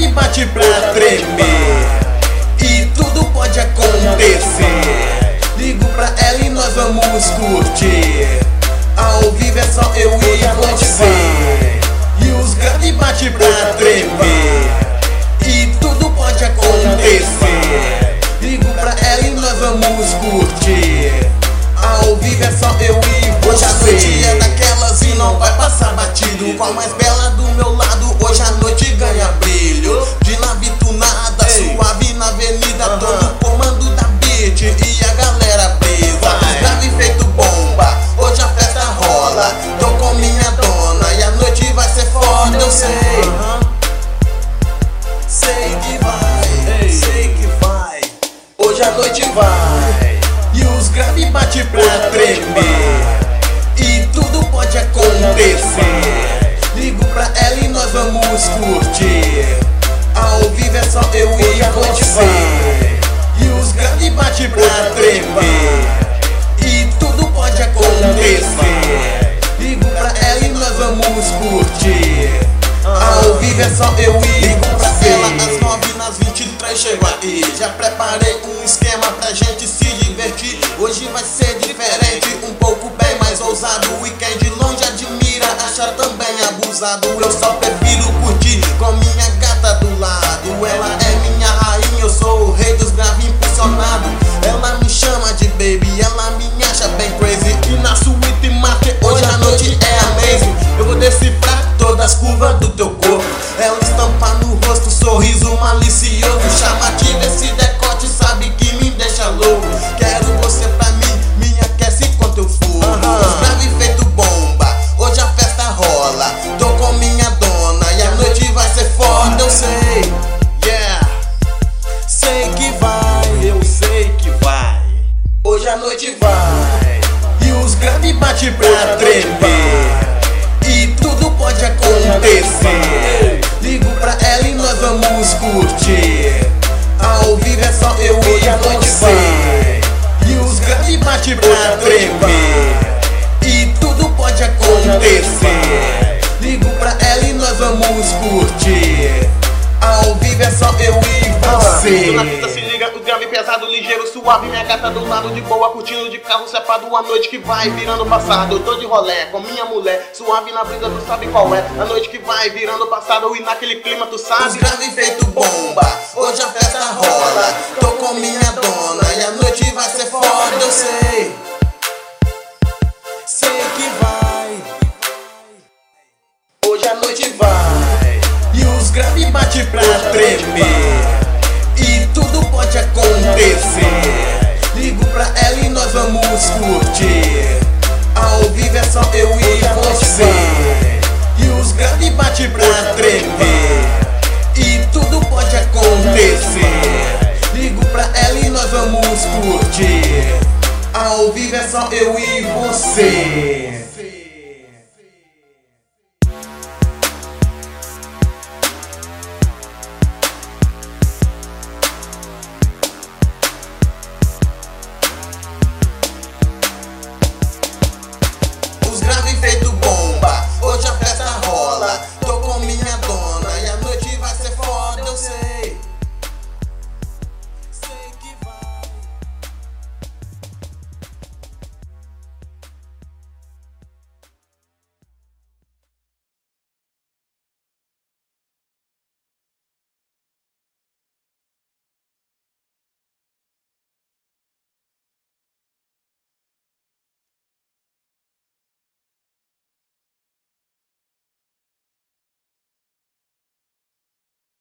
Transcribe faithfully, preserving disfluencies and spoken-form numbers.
grave bate pra tremer e tudo pode acontecer. Ligo pra ela e nós vamos curtir. Ao vivo é só eu e você. E os grave bate pra tremer e tudo pode acontecer. Ligo pra ela e nós vamos curtir. Ao vivo é só eu e você. Hoje a noite é daquelas e não vai passar batido. Com a mais bela do meu lado, hoje a noite ganha brilho. De nave tunada, suave na avenida, todo comando da beat e a galera presa. Grave feito bomba, hoje a festa rola. Tô com minha dona e a noite vai ser foda, eu sei. Sei que vai, sei que vai. Hoje a noite vai e os grave bate pra tremer e tudo pode acontecer. Ligo pra ela e nós vamos curtir. Ao vivo é só eu e você. E os grave bate pra tremer e tudo pode acontecer. Ligo pra ela e nós vamos curtir. Ao vivo é só eu e você. Às nove nas vinte e três chego aí. Já preparei um esquema pra gente se divertir. Hoje vai ser diferente, um pouco bem mais ousado. O weekend longe admira, acha também abusado. Eu só prefiro curtir com minha gata do lado. Ela é minha rainha, eu sou o rei dos grave impulsionado. Ela me chama de baby, ela me acha bem crazy. E na suíte master, hoje a noite é amazing. Eu vou decifrar todas as curvas do teu corpo. Ela estampa no rosto, sorriso malicioso. Chamativo esse decote, sabe que me deixa louco. Quero você pra mim, me aquece quanto eu for. Os grave feito bomba, hoje a festa rola. Tô com minha dona e a noite vai ser foda, eu sei. Yeah, sei que vai, eu sei que vai. Hoje a noite vai e os grave bate pra tremer e tudo pode acontecer. Ligo pra ela e nós vamos curtir. Ao vivo é só eu e você. E os grave bate pra tremer e tudo pode acontecer. Ligo pra ela e nós vamos curtir. Ao vivo é só eu e você. Na pista se liga, o grave pesado, ligeiro, suave. Minha gata do lado de boa, curtindo de carro cepado. A noite que vai virando passado, eu tô de rolé com minha mulher. Suave na brisa, tu sabe qual é. A noite que vai virando passado e naquele clima tu sabe. Os grave feito bomba, hoje a festa rola. Tô com minha dona e a noite vai ser foda, eu sei. Sei que vai. Hoje a noite vai e os grave bate pra tremer e tudo pode acontecer. Ligo pra ela e nós vamos curtir. Ao vivo é só eu e você. E os grave bate pra tremer e tudo pode acontecer. Ligo pra ela e nós vamos curtir. Ao vivo é só eu e você.